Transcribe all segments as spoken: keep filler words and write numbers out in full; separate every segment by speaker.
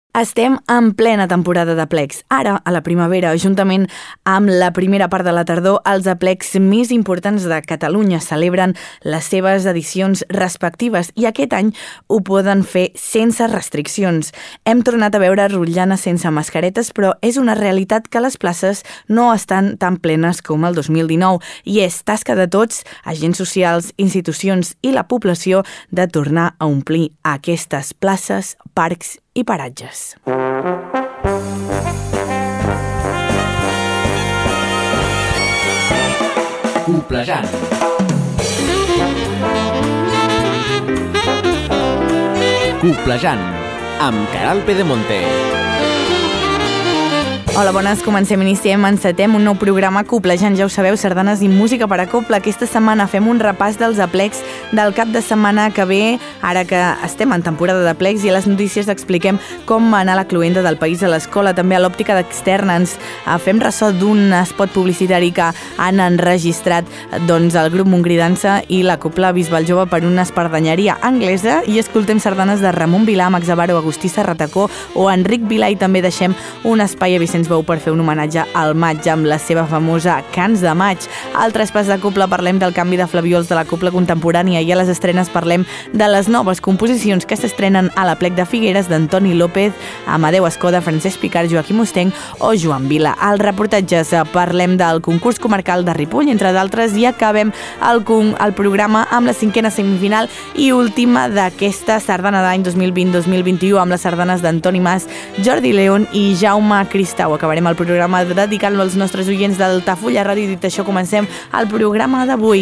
Speaker 1: Estem en plena temporada d'aplecs. Ara, a la primavera, juntament amb la primera part de la tardor, els aplecs més importants de Catalunya celebren les seves edicions respectives i aquest any ho poden fer sense restriccions. Hem tornat a veure rotllanes sense mascaretes, però és una realitat que les places no estan tan plenes com el dos mil dinou i és tasca de tots, agents socials, institucions i la població, de tornar a omplir aquestes places, parcs i paratges.
Speaker 2: Coplejant. Coplejant, amb Caral Pedemonte.
Speaker 1: Hola, bones, comencem, iniciem, encetem un nou programa Coplejant, ja ho sabeu, sardanes i música per a copla. Aquesta setmana fem un repàs dels aplecs del cap de setmana que ve, ara que estem en temporada d'aplecs, i a les notícies expliquem com va anar la cloenda del país a l'escola. També a l'òptica d'externa ens fem ressò d'un spot publicitari que han enregistrat doncs, el grup Montgrí Dansa i la copla Bisbal Jove per una espardenyeria anglesa, i escoltem sardanes de Ramon Vilà, Max Avaro, Agustí Serratacó o Enric Vilà, i també deixem un espai a Vicenç Bou per fer un homenatge al maig amb la seva famosa Cants de maig. Al traspàs de copla parlem del canvi de flaviols de la copla contemporània, i a les estrenes parlem de les noves composicions que s'estrenen a l'Aplec de Figueres d'Antoni López, Amadeu Escoda, Francesc Picard, Joaquim Ostenc o Joan Vila. Als reportatges parlem del concurs comarcal de Ripoll, entre d'altres, i acabem el, el programa amb la cinquena semifinal i última d'aquesta sardana d'any dos mil vint dos mil vint-i-u amb les sardanes d'Antoni Mas, Jordi León i Jaume Cristau. Acabarem el programa dedicant-lo als nostres oients d'Altafulla Ràdio. Dit això, comencem el programa d'avui.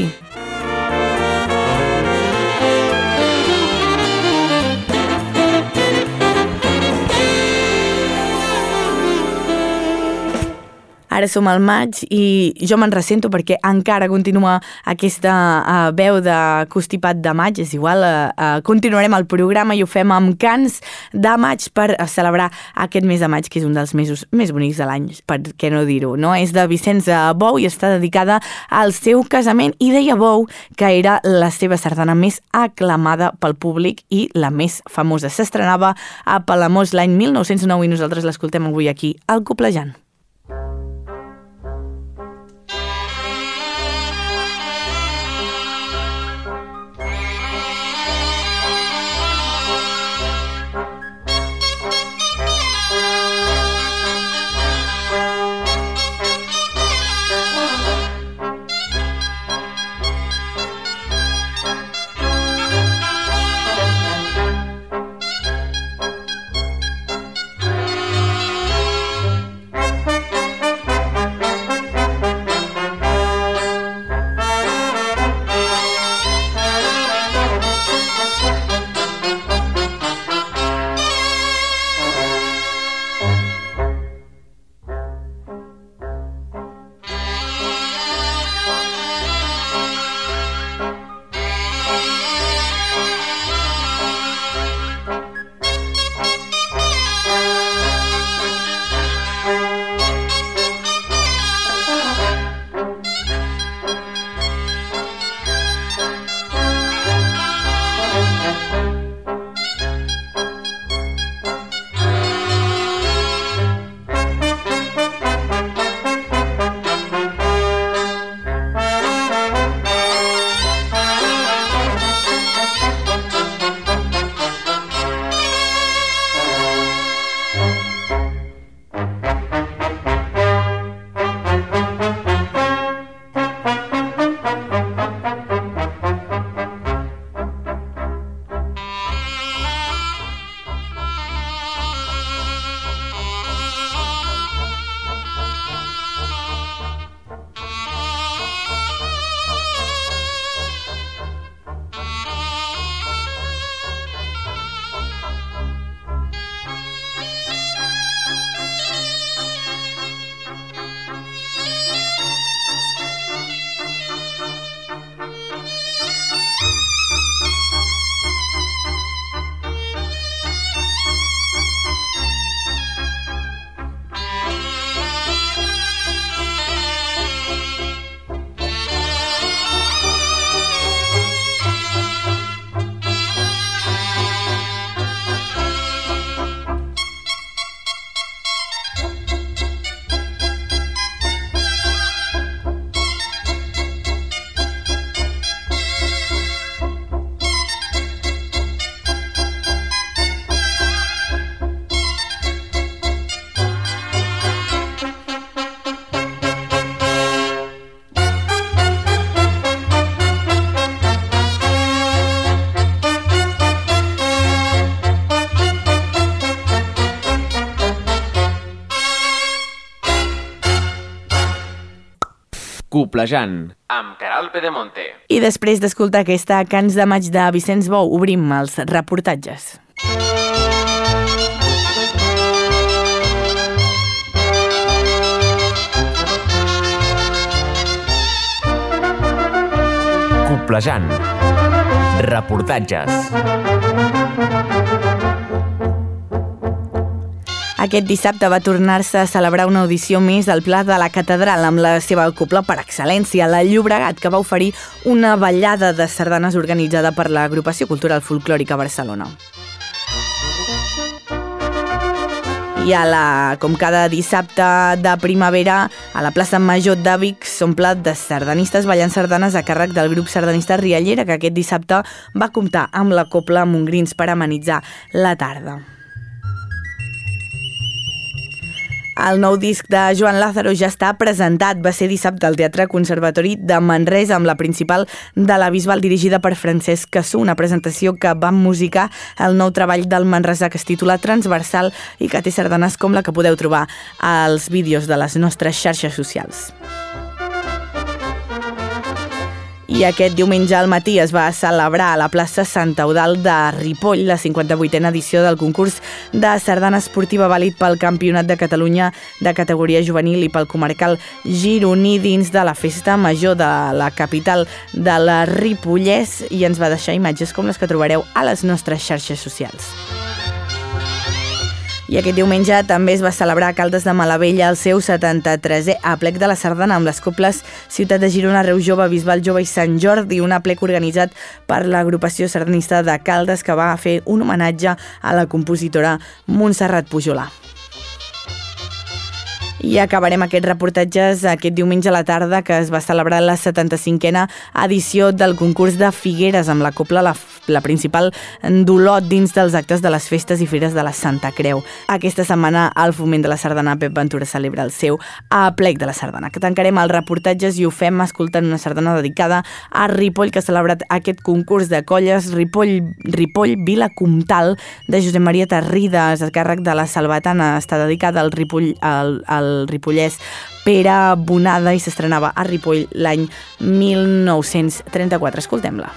Speaker 1: Ara som al maig i jo me'n ressento perquè encara continua aquesta uh, veu de constipat de maig. És igual, uh, uh, continuarem el programa i ho fem amb cants de maig per celebrar aquest mes de maig, que és un dels mesos més bonics de l'any, per què no dir-ho, no? És de Vicenç Bou i està dedicada al seu casament, i deia Bou que era la seva sardana més aclamada pel públic i la més famosa. S'estrenava a Palamós l'any mil nou-cents nou i nosaltres l'escoltem avui aquí al Coplejant.
Speaker 2: Coplejant, amb Caral Pedemonte.
Speaker 1: I després d'escoltar aquesta Cants de maig de Vicenç Bou, obrim els reportatges.
Speaker 2: Coplejant, reportatges.
Speaker 1: Aquest dissabte va tornar-se a celebrar una audició més al Pla de la Catedral amb la seva cobla per excel·lència, la Llobregat, que va oferir una ballada de sardanes organitzada per l'Agrupació Cultural Folclòrica Barcelona. I a la, com cada dissabte de primavera, a la plaça Major de Vic s'omple de sardanistes ballant sardanes a càrrec del grup sardanista Riallera, que aquest dissabte va comptar amb la cobla Montgrins per amenitzar la tarda. El nou disc de Joan Lázaro ja està presentat. Va ser dissabte al Teatre Conservatori de Manresa amb la principal de la Bisbal dirigida per Francesc Cassú, una presentació que va musicar el nou treball del manresà que es titula Transversal i que té sardanes com la que podeu trobar als vídeos de les nostres xarxes socials. I aquest diumenge al matí es va celebrar a la plaça Sant Eudald de Ripoll la cinquanta-vuitena edició del concurs de sardana esportiva vàlid pel Campionat de Catalunya de categoria juvenil i pel comarcal gironí dins de la festa major de la capital de la Ripollès, i ens va deixar imatges com les que trobareu a les nostres xarxes socials. I aquest diumenge també es va celebrar a Caldes de Malavella el seu setanta-tresè aplec de la sardana amb les coples Ciutat de Girona, Reus Jove, Bisbal Jove i Sant Jordi, un aplec organitzat per l'agrupació sardanista de Caldes que va fer un homenatge a la compositora Montserrat Pujolà. I acabarem aquests reportatges aquest diumenge a la tarda, que es va celebrar la setanta-cinquena edició del concurs de Figueres amb la cobla La, la principal d'Olot dins dels actes de les festes i fires de la Santa Creu. Aquesta setmana el Foment de la Sardana Pep Ventura celebra el seu aplec de la sardana, que tancarem els reportatges i ho fem escoltant una sardana dedicada a Ripoll, que ha celebrat aquest concurs de colles Ripoll, Ripoll Vila Comtal de Josep Maria Tarrides, a càrrec de la Salvatana. Està dedicada al Ripoll, al, al el ripollès Pere Bonada i s'estrenava a Ripoll l'any mil nou-cents trenta-quatre. Escoltem-la.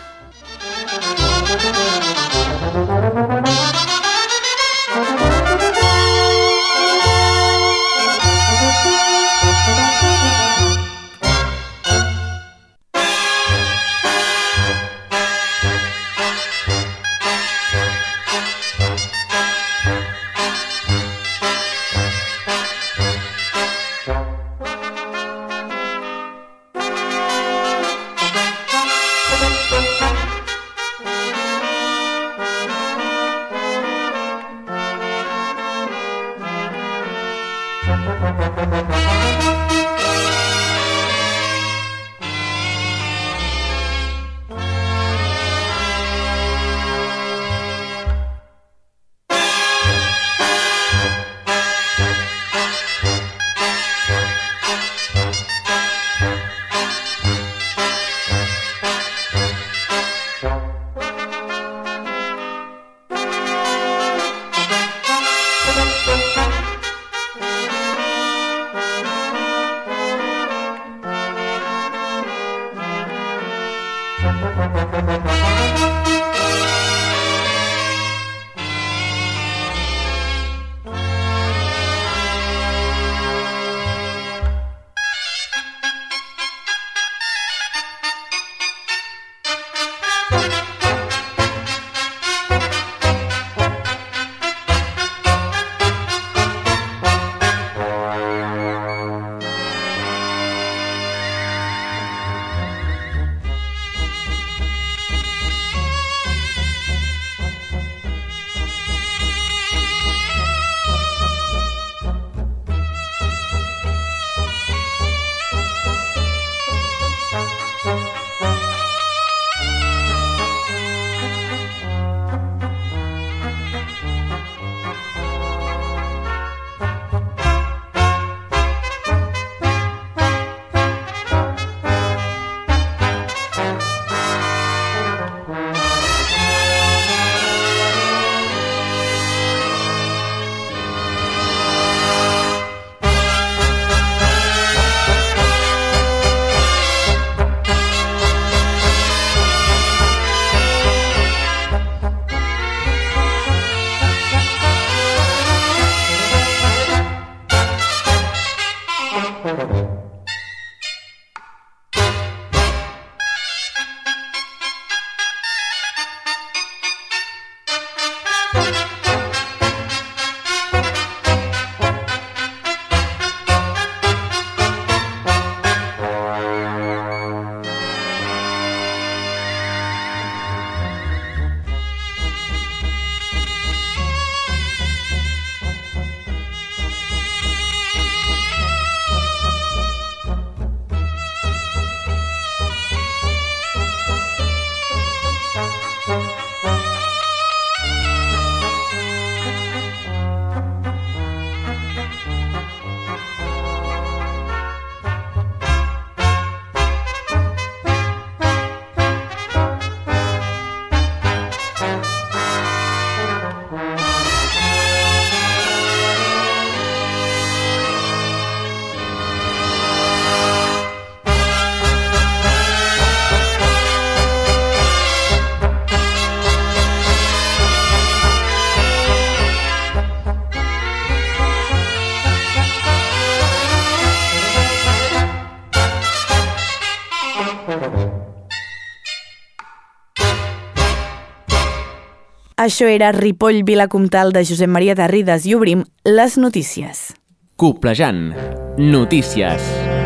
Speaker 1: Això era Ripoll, Vila Comtal, de Josep Maria Tarrides, i obrim les notícies.
Speaker 2: Coplejant. Notícies.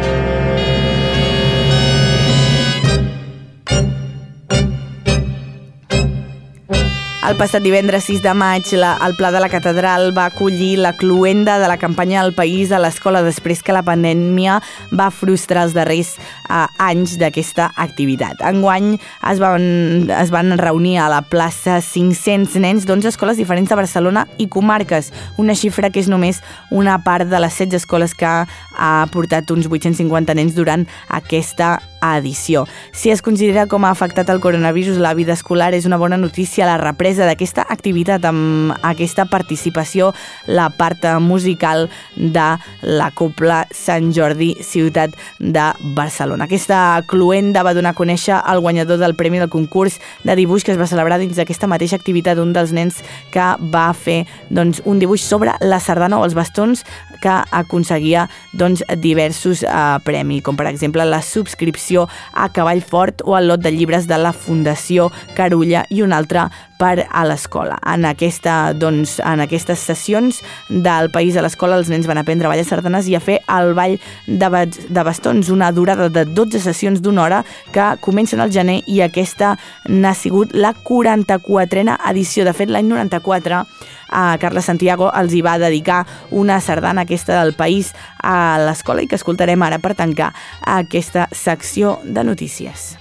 Speaker 1: El passat divendres sis de maig, la, el Pla de la Catedral va acollir la cloenda de la campanya del país a l'escola després que la pandèmia va frustrar els darrers eh, anys d'aquesta activitat. Enguany es van, es van reunir a la plaça cinc-cents nens d'onze escoles diferents de Barcelona i comarques, una xifra que és només una part de les setze escoles que ha portat uns vuit-cents cinquanta nens durant aquesta edició. Si es considera com ha afectat el coronavirus la vida escolar, és una bona notícia la represa d'aquesta activitat amb aquesta participació, la part musical de la Cobla Sant Jordi, ciutat de Barcelona. Aquesta cloenda va donar a conèixer el guanyador del premi del concurs de dibuix que es va celebrar dins d'aquesta mateixa activitat, un dels nens que va fer doncs, un dibuix sobre la sardana o els bastons, que aconseguia doncs, diversos eh, premis, com per exemple la subscripció a Cavall Fort o el lot de llibres de la Fundació Carulla i un altre per a l'escola. En, aquesta, doncs, en aquestes sessions del País a l'escola els nens van aprendre a ballar sardanes i a fer el ball de, ba de bastons, una durada de dotze sessions d'una hora que comencen al gener, i aquesta n'ha sigut la quaranta-quatrena edició. De fet, l'any noranta-quatre a Carles Santiago els hi va dedicar una sardana, aquesta del País a l'escola, i que escoltarem ara per tancar aquesta secció de notícies.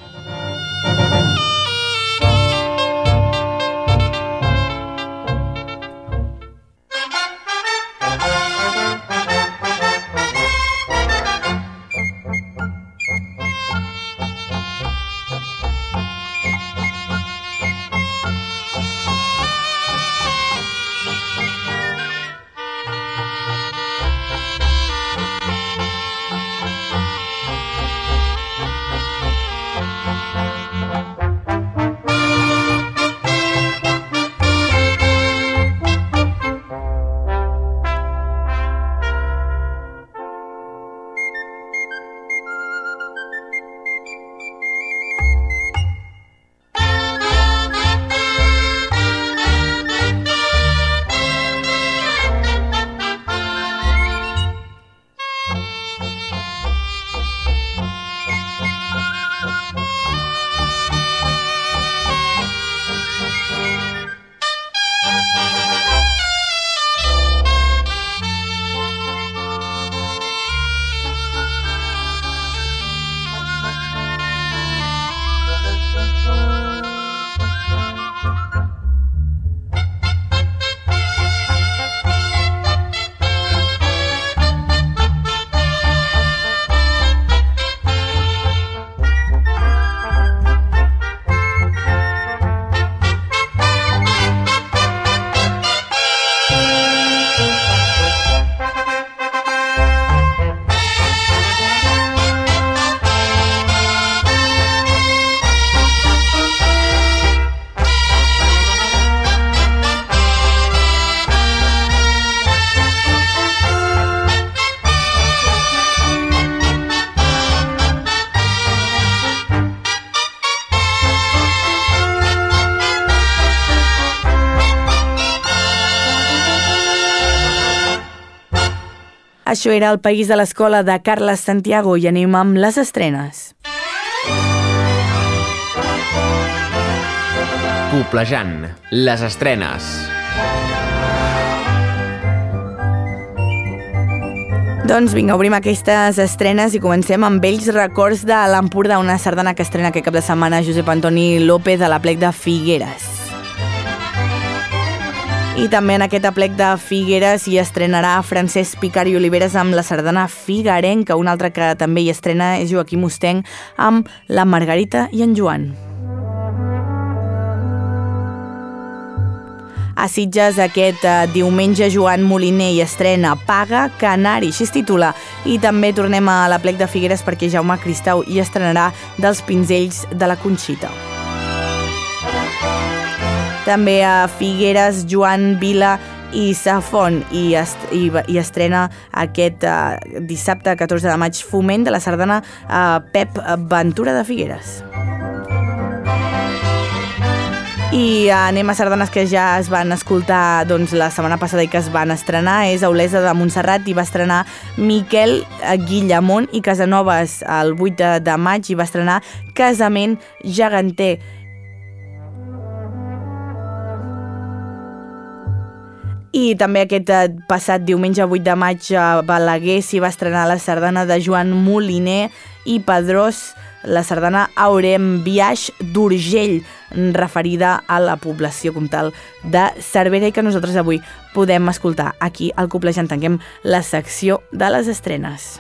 Speaker 1: Això era el País a l'escola de Carles Santiago, i anem amb les estrenes.
Speaker 2: Coplejant. Les estrenes.
Speaker 1: Doncs vinga, obrim aquestes estrenes i comencem amb vells records de l'Empordà, una sardana que estrena aquest cap de setmana Josep Antoni López a l'Aplec de Figueres. I també en aquest Aplec de Figueres hi estrenarà Francesc Picart i Oliveres amb la sardana figuerenca. Un altre que també hi estrena és Joaquim Mustenc amb la Margarita i en Joan. A Sitges aquest eh, diumenge Joan Moliner hi estrena Paga Canari, així es titula. I també tornem a l'Aplec de Figueres perquè Jaume Cristau hi estrenarà Dels pinzells de la Conxita. També a Figueres Joan Vila i Safon i, est i, i estrena aquest eh, dissabte catorze de maig Foment de la sardana eh, Pep Ventura de Figueres. I anem a sardanes que ja es van escoltar doncs, la setmana passada i que es van estrenar. És Olesa de Montserrat i va estrenar Miquel Guillamont, i Casanovas el vuit de maig i va estrenar Casament Geganter. I també aquest passat diumenge vuit de maig a Balaguer s'hi va estrenar la sardana de Joan Moliner i Pedrós, la sardana Aurem Biaix d'Urgell, referida a la població comtal de Cervera, i que nosaltres avui podem escoltar aquí al Coplejant. Tanquem la secció de les estrenes.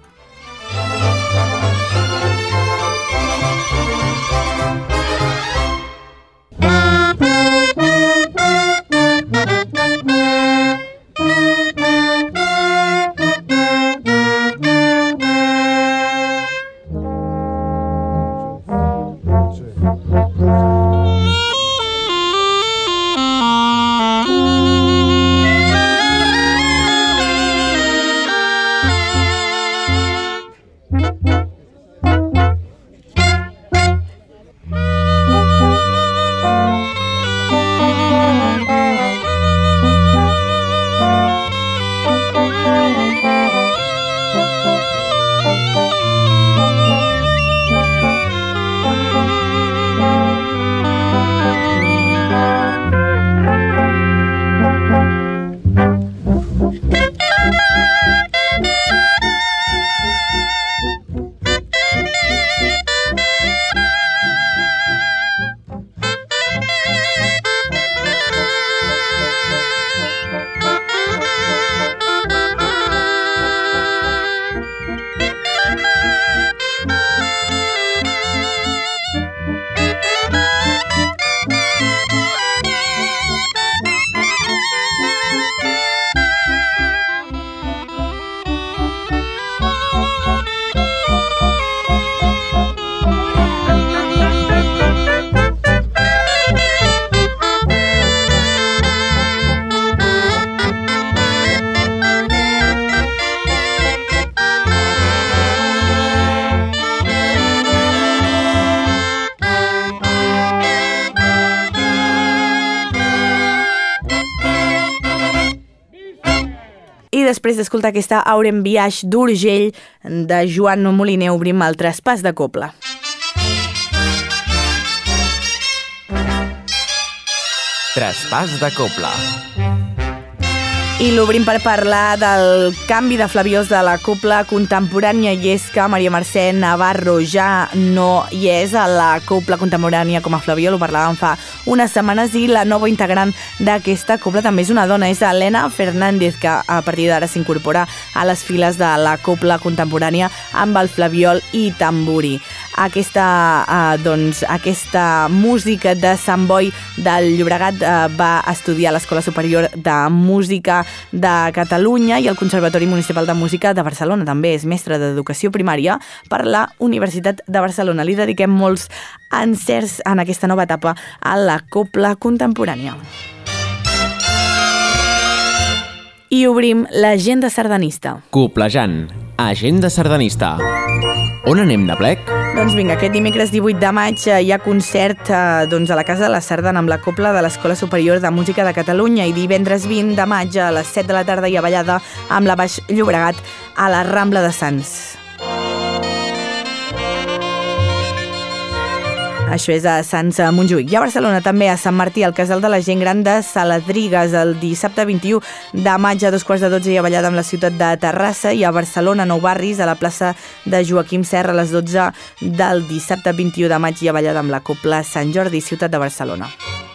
Speaker 1: Després d'escoltar aquesta Aurem Biaix d'Urgell de Joan Moliner, obrim el traspàs de copla.
Speaker 2: Traspàs de copla.
Speaker 1: I l'obrim per parlar del canvi de flaviols de la copla contemporània, i és que Maria Mercè Navarro ja no hi és a la copla contemporània com a flaviol, ho parlàvem fa unes setmanes, i la nova integrant d'aquesta copla també és una dona, és Elena Fernández, que a partir d'ara s'incorpora a les files de la copla contemporània amb el flaviol i tambori. Aquesta, eh, doncs, aquesta música de Sant Boi del Llobregat eh, va estudiar a l'Escola Superior de Música de Catalunya i al Conservatori Municipal de Música de Barcelona. També és mestra d'Educació Primària per la Universitat de Barcelona. Li dediquem molts encerts en aquesta nova etapa a la copla contemporània. I obrim l'agenda sardanista.
Speaker 2: Coplejant, agenda sardanista. On anem de plec?
Speaker 1: Doncs vinga, aquest dimecres divuit de maig hi ha concert eh, doncs a la Casa de la Sardana amb la copla de l'Escola Superior de Música de Catalunya, i divendres vint de maig a les set de la tarda hi ha ballada amb la Baix Llobregat a la Rambla de Sants. Això és a Sants a Montjuïc. I a Barcelona també, a Sant Martí, al Casal de la Gent Gran de Saladrigues, el dissabte vint-i-u de maig a dos quarts de dotze hi ha ballada amb la ciutat de Terrassa, i a Barcelona, Nou Barris, a la plaça de Joaquim Serra, a les dotze del dissabte vint-i-u de maig hi ha ballada amb la copla Sant Jordi, ciutat de Barcelona.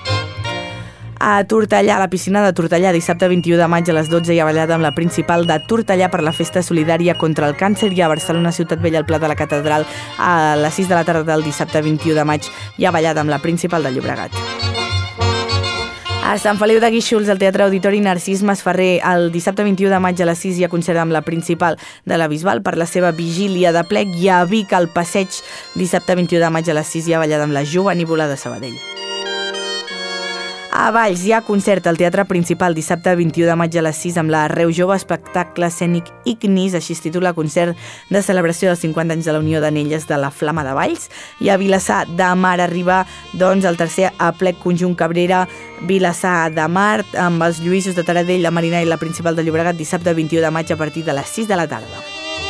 Speaker 1: A Tortellà, a la piscina de Tortellà, dissabte vint-i-u de maig a les dotze hi ha ballada amb la principal de Tortellà per la festa solidària contra el càncer, i a Barcelona, Ciutat Vella, al Pla de la Catedral, a les sis de la tarda del dissabte vint-i-u de maig hi ha ballada amb la principal de Llobregat. A Sant Feliu de Guíxols, al Teatre Auditori Narcís Masferrer, el dissabte vint-i-u de maig a les sis hi ha concert amb la principal de la Bisbal per la seva vigília de plec, i a Vic, al Passeig, dissabte vint-i-u de maig a les sis hi ha ballada amb la Jovenívola de Sabadell. A Valls hi ha concert al Teatre Principal dissabte vint-i-u de maig a les sis amb la Reu Jove, espectacle escènic Ignis, així es titula concert de celebració dels cinquanta anys de la Unió d'Anelles de la Flama de Valls. I a Vilassar de Mar arriba doncs, el tercer aplec conjunt Cabrera Vilassar de Mar amb els Lluïsos de Taradell, la Marina i la Principal de Llobregat dissabte vint-i-u de maig a partir de les sis de la tarda.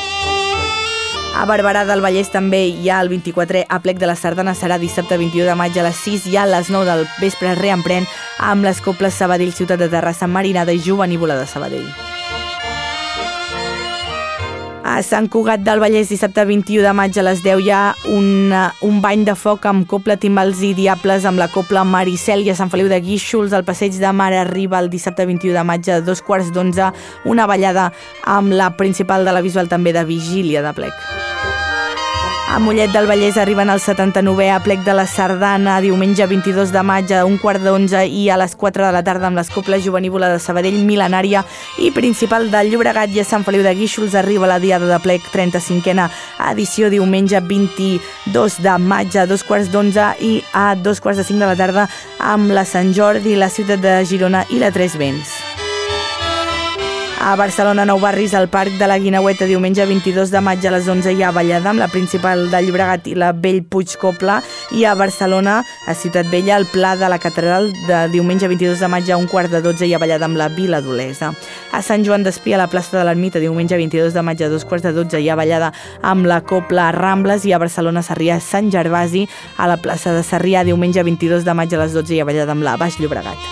Speaker 1: A Barberà del Vallès també hi ha el vint-i-quatrè aplec de la Sardana, serà dissabte vint-i-u de maig a les sis i a les nou del vespre reemprèn amb les coples Sabadell, Ciutat de Terrassa, Marinada i Jovenívola de Sabadell. A Sant Cugat del Vallès, dissabte vint-i-u de maig a les deu hi ha un, un bany de foc amb copla, timbals i diables amb la copla Maricel, i a Sant Feliu de Guíxols al Passeig de Mar arriba el dissabte vint-i-u de maig a dos quarts d'onze una ballada amb la Principal de la Bisbal també de vigília de plec. A Mollet del Vallès arriben el setanta-novè aplec de la Sardana diumenge vint-i-dos de maig a un quart d'onze i a les quatre de la tarda amb les coples Jovenívola de Sabadell, Mil·lenària i Principal del Llobregat. I a Sant Feliu de Guíxols arriba la Diada de Plec, trenta-cinquena edició, diumenge vint-i-dos de maig a dos quarts d'onze i a dos quarts de cinc de la tarda amb la Sant Jordi, la Ciutat de Girona i la Tres Vents. A Barcelona, Nou Barris, al Parc de la Guineueta, diumenge vint-i-dos de maig a les onze hi ha ballada amb la Principal de Llobregat i la Bellpuig Copla, i a Barcelona, a Ciutat Vella, al Pla de la Catedral, de diumenge vint-i-dos de maig a un quart de dotze hi ha ballada amb la Vila d'Olesa. A Sant Joan d'Espí, a la plaça de l'Ermita, diumenge vint-i-dos de maig a dos quarts de dotze hi ha ballada amb la Copla Rambles, i a Barcelona, Sarrià, Sant Gervasi, a la plaça de Sarrià, diumenge vint-i-dos de maig a les dotze hi ha ballada amb la Baix Llobregat.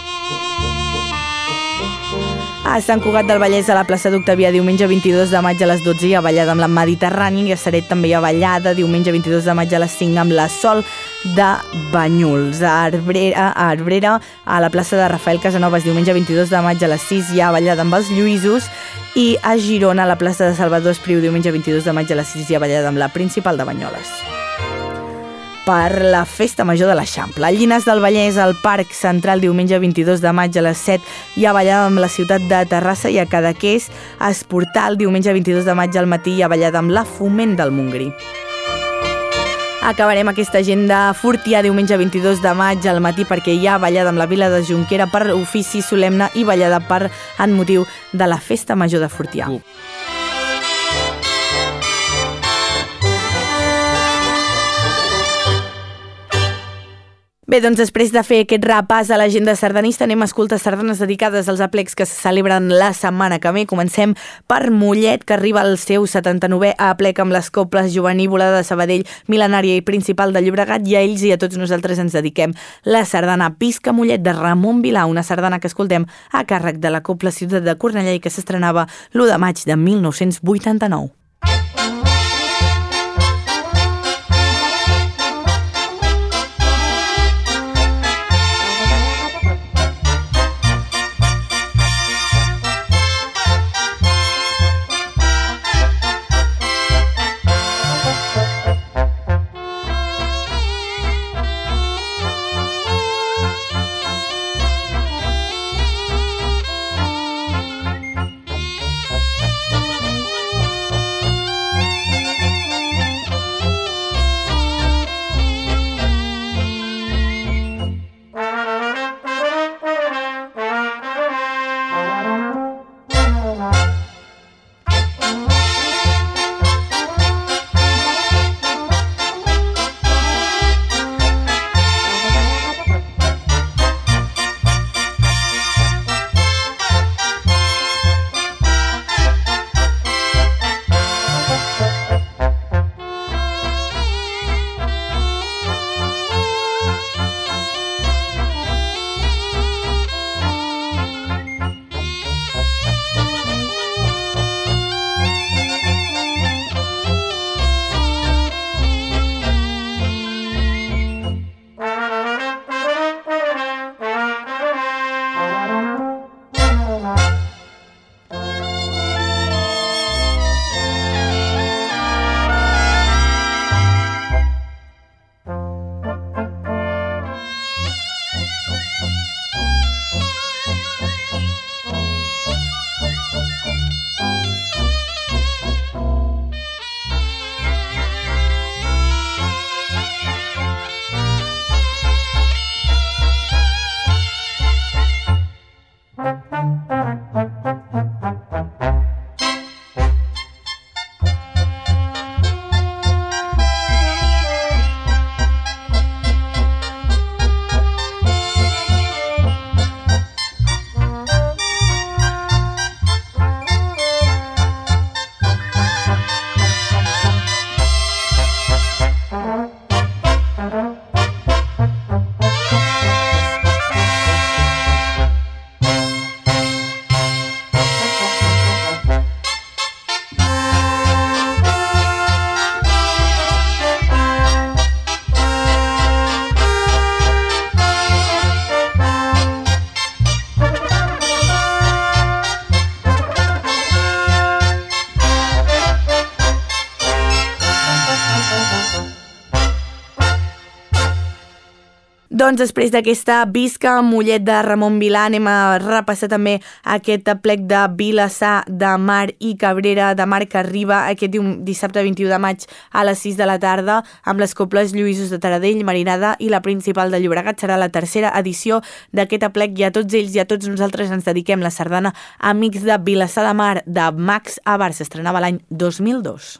Speaker 1: A Sant Cugat del Vallès, a la plaça d'Octavià, diumenge vint-i-dos de maig a les dotze hi ha ballada amb la Mediterrani, i a Ceret també hi ha ballada diumenge vint-i-dos de maig a les cinc amb la Sol de Banyuls. A Arbrera, a Arbrera, a la plaça de Rafael Casanovas, diumenge vint-i-dos de maig a les sis hi ha ballada amb els Lluïsos, i a Girona, a la plaça de Salvador Espriu, diumenge vint-i-dos de maig a les sis hi ha ballada amb la Principal de Banyoles. Per la Festa Major de l'Eixample. A Llinars del Vallès, al Parc Central, diumenge vint-i-dos de maig a les set hi ha ballada amb la Ciutat de Terrassa, i a Cadaqués, a Esportal, diumenge vint-i-dos de maig al matí hi ha ballada amb la Foment del Montgrí. Acabarem aquesta agenda Fortià diumenge vint-i-dos de maig al matí perquè hi ha ballada amb la Vila de Jonquera per ofici solemne i ballada per en motiu de la Festa Major de Fortià. Uh. Bé, doncs després de fer aquest repàs a l'agenda sardanista anem a escoltar sardanes dedicades als aplecs que se celebren la setmana que ve. Comencem per Mollet, que arriba al seu setanta-novè aplec amb les coples Jovenívola de Sabadell, Mil·lenària i Principal de Llobregat, i a ells i a tots nosaltres ens dediquem la sardana Visca Mollet de Ramon Vilà, una sardana que escoltem a càrrec de la Copla Ciutat de Cornellà i que s'estrenava l'u de maig de mil nou-cents vuitanta-nou. Doncs després d'aquesta visca Mollet de Ramon Vilà anem a repassar també aquest aplec de Vilassar de Mar i Cabrera de Mar que arriba aquest dissabte vint-i-u de maig a les sis de la tarda amb les cobles Lluïsos de Taradell, Marinada i la Principal de Llobregat. Serà la tercera edició d'aquest aplec i a tots ells i a tots nosaltres ens dediquem la sardana Amics de Vilassar de Mar de Max Abar. S'estrenava l'any dos mil dos.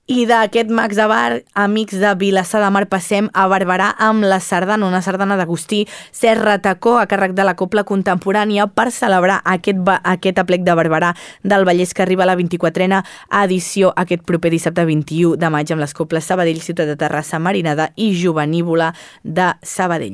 Speaker 1: I d'aquest Mags de Bar, amics de Vilassar de Mar, passem a Barberà amb la sardana, una sardana d'Agustí Serra Tacó a càrrec de la Cobla Contemporània per celebrar aquest, aquest aplec de Barberà del Vallès que arriba a la vint-i-quatrena edició aquest proper dissabte vint-i-u de maig amb les coples Sabadell, Ciutat de Terrassa, Marinada i Jovenívola de Sabadell.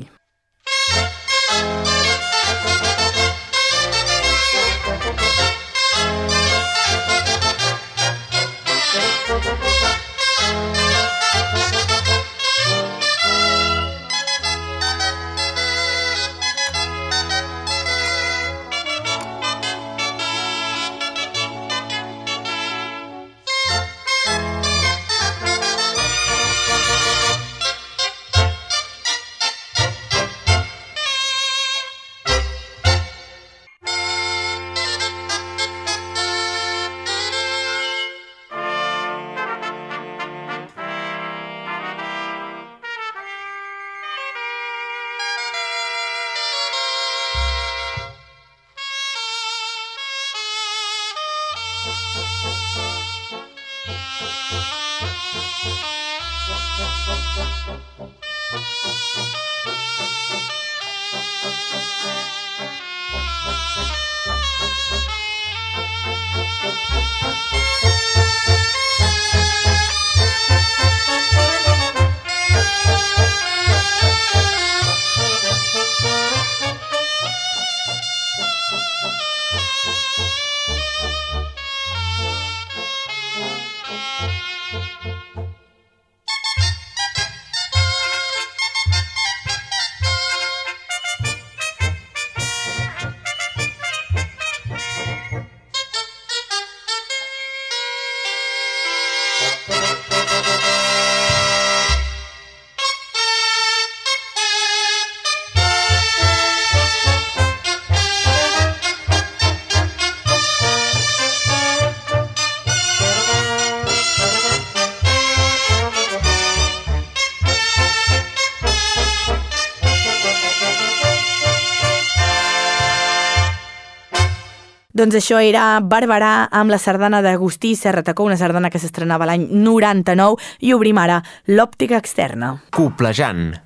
Speaker 1: Doncs això era Barberà amb la sardana d'Agustí Serra Tacó, una sardana que s'estrenava l'any noranta-nou, i obrim ara l'Òptica Externa.
Speaker 2: Coplejant.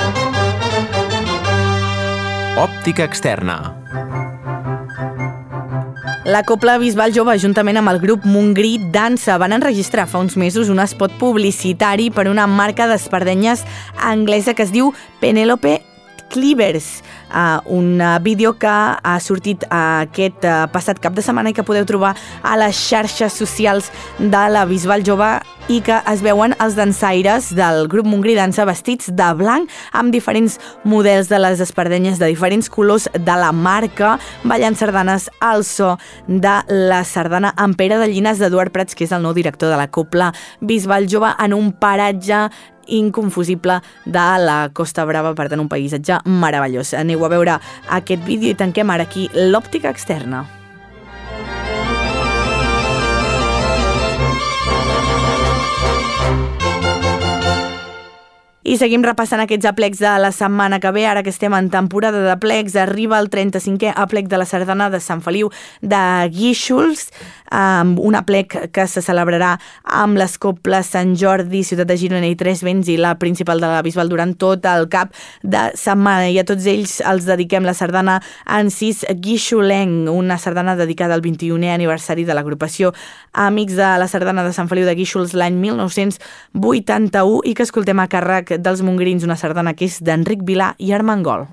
Speaker 2: Òptica Externa.
Speaker 1: La Cobla Bisbal Jove, juntament amb el grup Montgrí Dansa, van enregistrar fa uns mesos un spot publicitari per una marca d'espardenyes anglesa que es diu Penelope Cleavers, uh, un uh, vídeo que ha sortit uh, aquest uh, passat cap de setmana i que podeu trobar a les xarxes socials de la Bisbal Jove i que es veuen els dansaires del grup Montgrí Dansa vestits de blanc amb diferents models de les espardenyes de diferents colors de la marca, ballant sardanes al so de la sardana amb Pere de Llinàs d'Eduard Prats, que és el nou director de la Cobla Bisbal Jove, en un paratge inconfusible de la Costa Brava, per tant un paisatge meravellós. Aneu a veure aquest vídeo i tanquem ara aquí l'Òptica Externa. I seguim repassant aquests aplecs de la setmana que ve. Ara que estem en temporada d'aplecs, arriba el trenta-cinquè aplec de la sardana de Sant Feliu de Guíxols, um, un aplec que se celebrarà amb les coples Sant Jordi, Ciutat de Girona i Tres Vents i la principal de la Bisbal durant tot el cap de setmana. I a tots ells els dediquem la sardana Encís Guixolenc, una sardana dedicada al vint-i-unè aniversari de l'agrupació Amics de la Sardana de Sant Feliu de Guíxols l'any mil nou-cents vuitanta-u i que escoltem a càrrec dels mongrins, una sardana que és d'Enric Vilà i Armengol.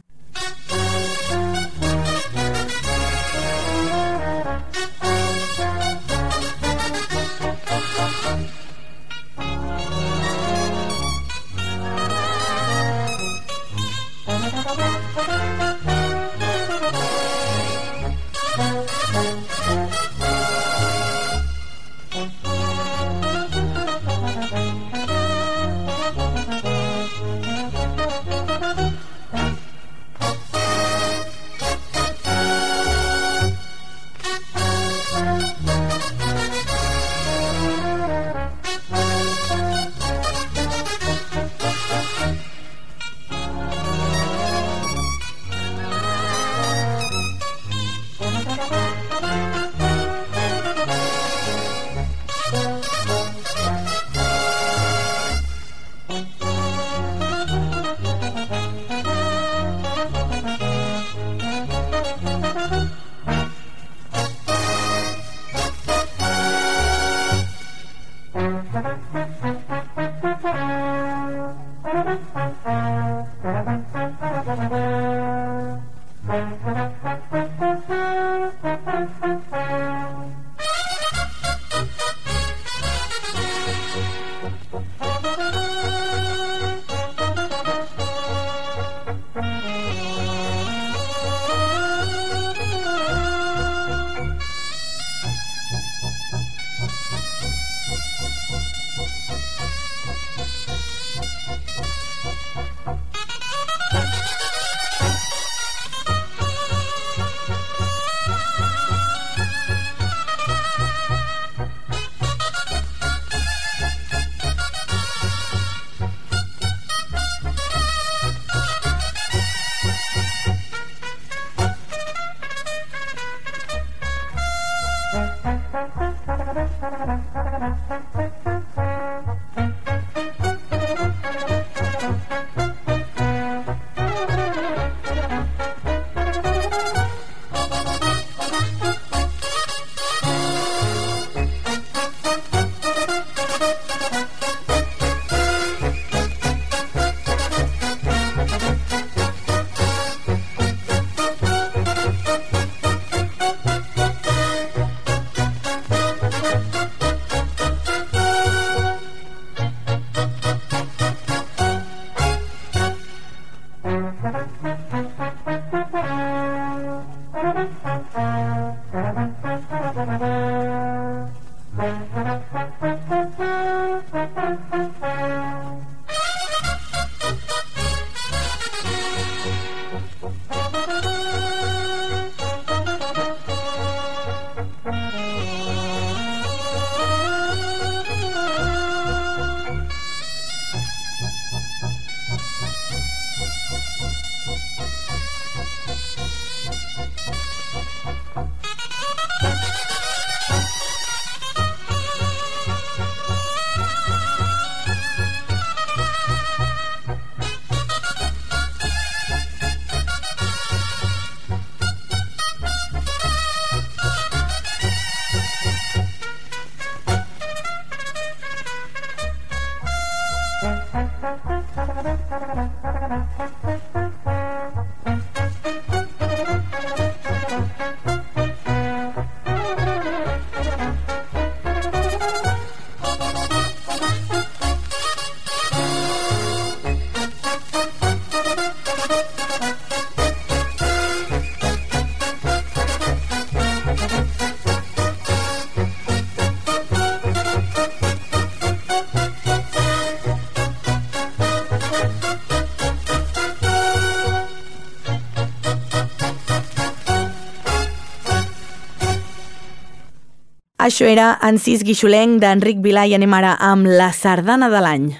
Speaker 1: Això era Encís Guixolenc d'Enric Vilà i anem ara amb la sardana de l'any.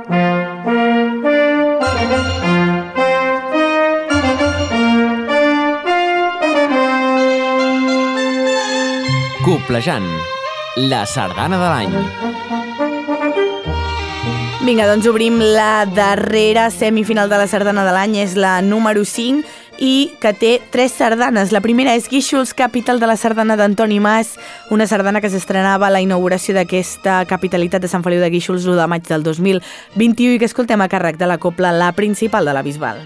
Speaker 2: Coplejant, la sardana de l'any.
Speaker 1: Vinga, doncs obrim la darrera semifinal de la sardana de l'any, és la número cinc, i que té tres sardanes. La primera és Guíxols, capital de la sardana d'Antoni Mas, una sardana que s'estrenava a la inauguració d'aquesta capitalitat de Sant Feliu de Guíxols l'u de maig del dos mil vint-i-u i que escoltem a càrrec de la cobla La Principal de la Bisbal.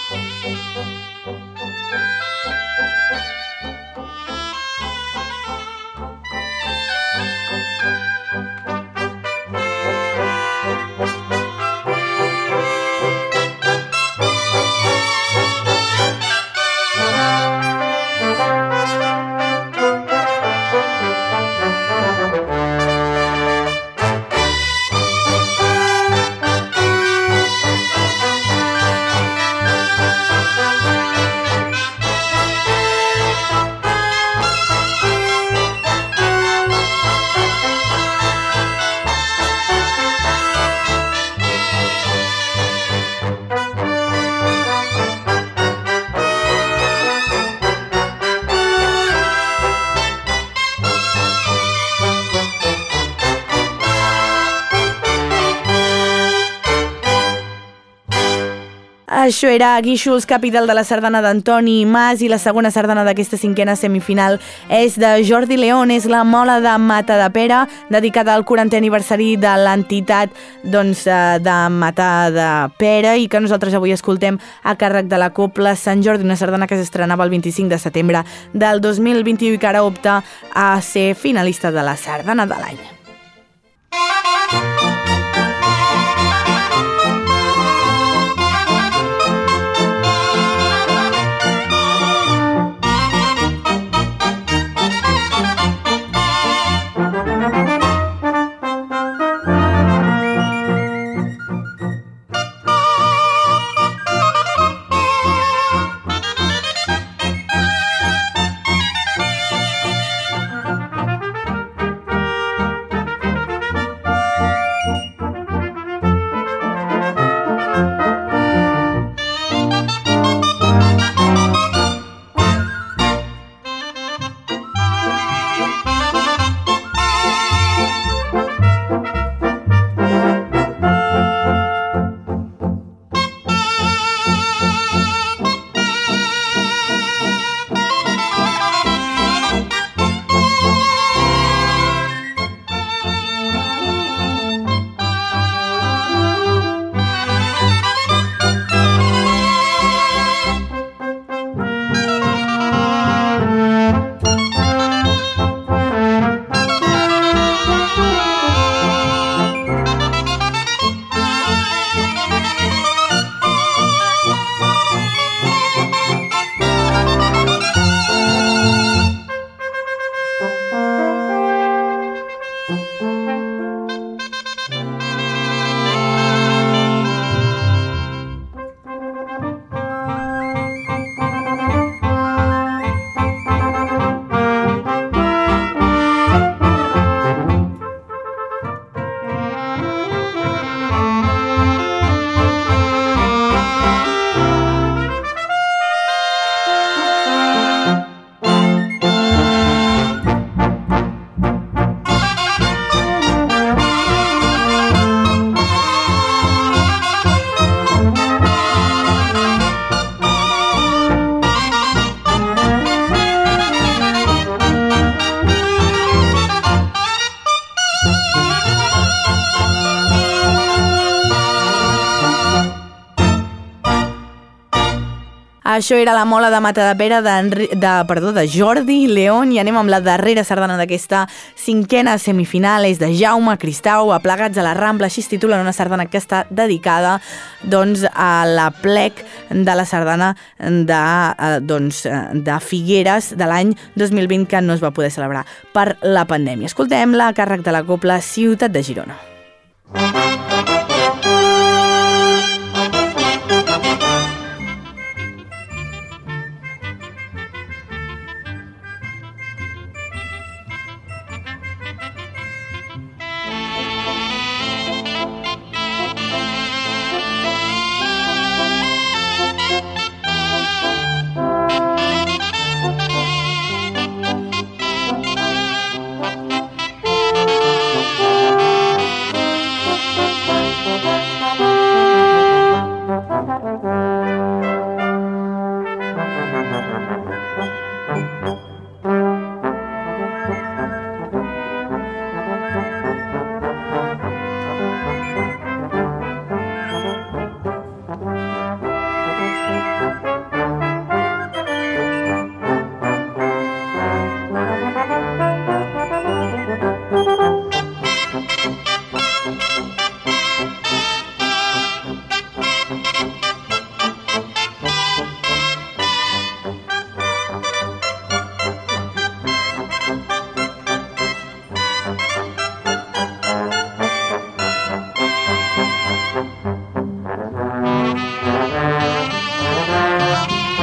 Speaker 1: Això era Guíxols, capital de la sardana d'Antoni Mas, i la segona sardana d'aquesta cinquena semifinal és de Jordi León, és la Mola de Matadepera, dedicada al quarantè aniversari de l'entitat doncs, de Matadepera, i que nosaltres avui escoltem a càrrec de la Cobla Sant Jordi, una sardana que s'estrenava el vint-i-cinc de setembre del dos mil vint-i-u i que ara opta a ser finalista de la sardana de l'any. Això era la Mola de Matadepera de, de, perdó, de Jordi León, i anem amb la darrera sardana d'aquesta cinquena semifinal. És de Jaume Cristau, Aplegats a la Rambla, així es titula, una sardana que està dedicada doncs, a la plec de la sardana de, doncs, de Figueres de l'any dos mil vint, que no es va poder celebrar per la pandèmia. Escoltem-la a càrrec de la Cobla Ciutat de Girona.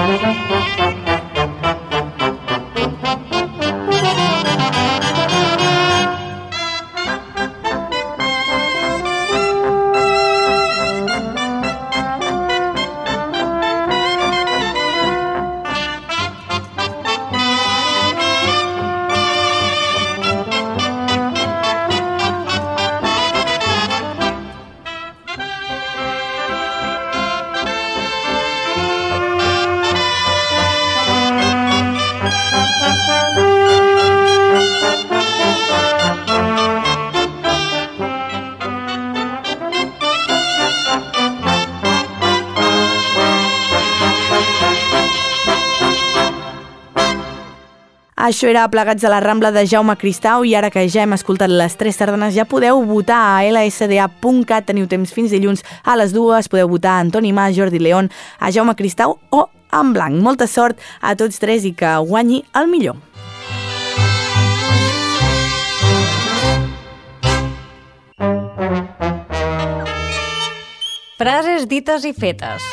Speaker 1: Això era Plegats a la Rambla de Jaume Cristau i ara que ja hem escoltat les tres sardanes ja podeu votar a ela esse de a punt cat, teniu temps fins dilluns a les dues, podeu votar a Antoni Mas, Jordi León, a Jaume Cristau o en blanc. Molta sort a tots tres i que guanyi el millor.
Speaker 3: Frases dites i fetes.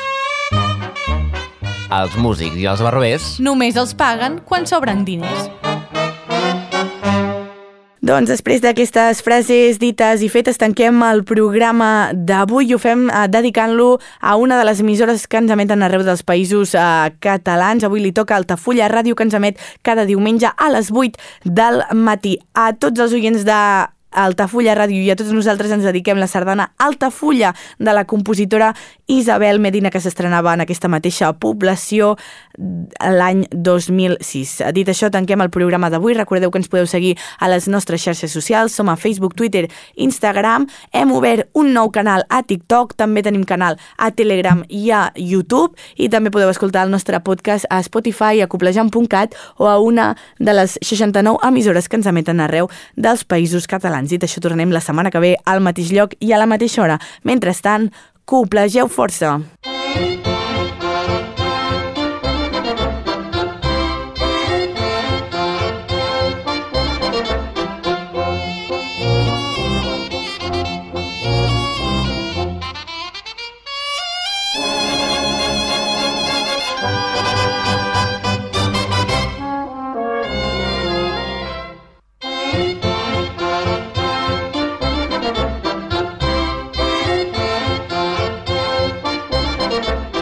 Speaker 2: Els músics i els barbers
Speaker 4: només els paguen quan sobren diners.
Speaker 1: Doncs després d'aquestes frases dites i fetes tanquem el programa d'avui i ho fem eh, dedicant-lo a una de les emissores que ens emeten arreu dels països eh, catalans. Avui li toca Altafulla Ràdio, que ens emet cada diumenge a les vuit del matí. A tots els oients de Altafulla Ràdio i a tots nosaltres ens dediquem la sardana Altafulla de la compositora Isabel Medina, que s'estrenava en aquesta mateixa població l'any dos mil sis. Dit això, tanquem el programa d'avui. Recordeu que ens podeu seguir a les nostres xarxes socials. Som a Facebook, Twitter, Instagram. Hem obert un nou canal a TikTok. També tenim canal a Telegram i a YouTube. I també podeu escoltar el nostre podcast a Spotify, a coplejant punt cat o a una de les seixanta-nou emissores que ens emeten arreu dels països catalans. Dit això, tornem la setmana que ve al mateix lloc i a la mateixa hora. Mentrestant, coplegeu força! Thank you.